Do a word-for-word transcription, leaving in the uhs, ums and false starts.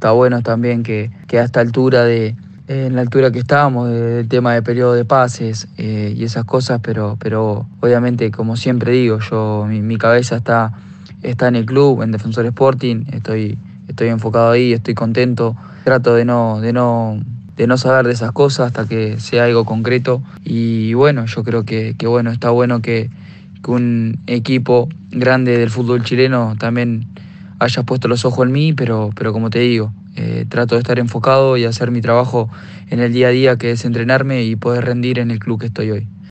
está bueno también que, que a esta altura de, en la altura que estábamos, del tema de periodo de pases eh, y esas cosas, pero, pero obviamente, como siempre digo, yo mi, mi cabeza está, está en el club, en Defensor Sporting, estoy, estoy enfocado ahí, estoy contento, trato de no, de no, de no saber de esas cosas hasta que sea algo concreto. Y bueno, yo creo que, que bueno, está bueno que, que un equipo grande del fútbol chileno también haya puesto los ojos en mí, pero, pero como te digo, eh, trato de estar enfocado y hacer mi trabajo en el día a día, que es entrenarme y poder rendir en el club que estoy hoy.